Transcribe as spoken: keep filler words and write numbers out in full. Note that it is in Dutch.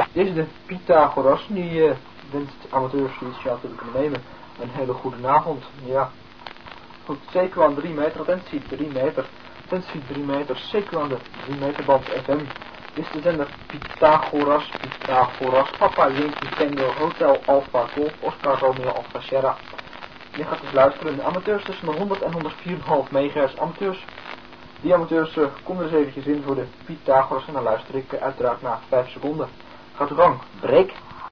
Dit is de Pythagoras, die uh, wenst amateurs zoiets ja, te kunnen nemen. Een hele goede avond, ja. Goed, zeker aan drie meter, attentie drie meter, attentie drie meter, zeker aan de drie meter band F M. Dit is de zender Pythagoras, Pythagoras, Papa Yankee Tango Hotel Alpha Golf Oscar Romeo Alpha Sierra. Je gaat dus luisteren, de amateurs tussen de honderd en honderdvier komma vijf megahertz amateurs. Die amateurs uh, komen er eens eventjes in voor de Pythagoras en dan luister ik uh, uiteraard na vijf seconden. Gaat uw gang, break.